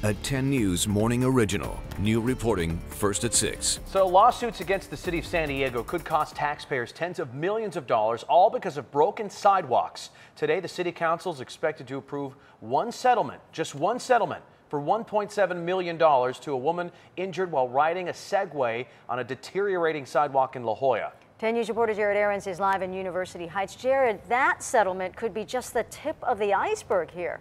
A 10 News Morning Original. New reporting first at 6. So lawsuits against the city of San Diego could cost taxpayers tens of millions of dollars, all because of broken sidewalks. Today, the city council is expected to approve one settlement, just one settlement, for $1.7 million to a woman injured while riding a Segway on a deteriorating sidewalk in La Jolla. 10 News reporter Jared Aarons is live in University Heights. Jared, that settlement could be just the tip of the iceberg here.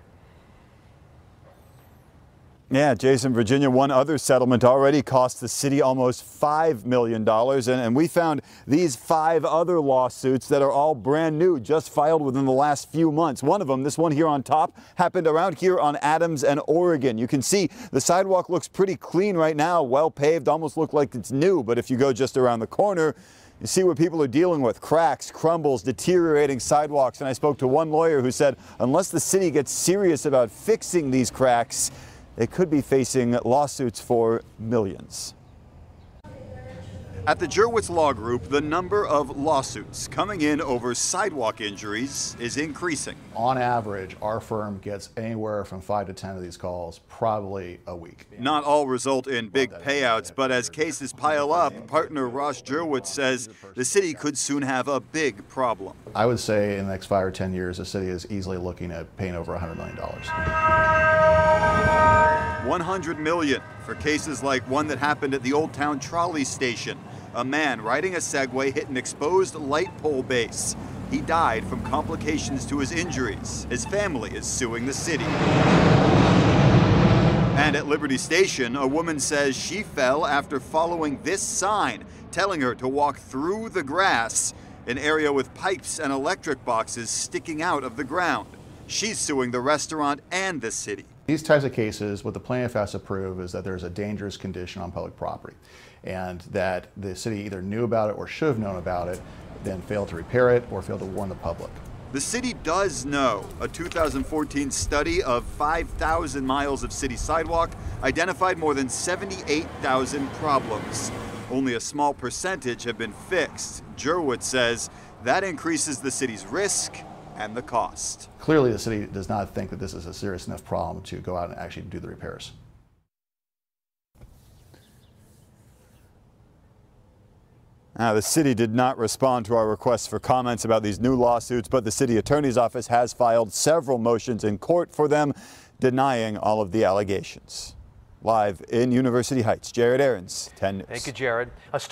Yeah, Jason, Virginia, one other settlement already cost the city almost $5 million. And we found these 5 other lawsuits that are all brand new, just filed within the last few months. One of them, this one here on top, happened around here on Adams and Oregon. You can see the sidewalk looks pretty clean right now, well paved, almost look like it's new. But if you go just around the corner, you see what people are dealing with: cracks, crumbles, deteriorating sidewalks. And I spoke to one lawyer who said unless the city gets serious about fixing these cracks, they could be facing lawsuits for millions. At the Jurwitz Law Group, the number of lawsuits coming in over sidewalk injuries is increasing. On average, our firm gets anywhere from 5 to 10 of these calls, probably a week. Not all result in big payouts, but as cases pile up, partner Ross Jurwitz says the city could soon have a big problem. I would say in the next 5 or 10 years, the city is easily looking at paying over $100 million. $100 million for cases like one that happened at the Old Town Trolley Station. A man riding a Segway hit an exposed light pole base. He died from complications to his injuries. His family is suing the city. And at Liberty Station, a woman says she fell after following this sign telling her to walk through the grass, an area with pipes and electric boxes sticking out of the ground. She's suing the restaurant and the city. These types of cases, what the plaintiff has to prove is that there's a dangerous condition on public property, and that the city either knew about it or should have known about it, then failed to repair it or failed to warn the public. The city does know. A 2014 study of 5,000 miles of city sidewalk identified more than 78,000 problems. Only a small percentage have been fixed. Jurwitz says that increases the city's risk and the cost. Clearly, the city does not think that this is a serious enough problem to go out and actually do the repairs. Now, the city did not respond to our requests for comments about these new lawsuits, but the city attorney's office has filed several motions in court for them, denying all of the allegations. Live in University Heights, Jared Aarons, 10 News. Thank you, Jared.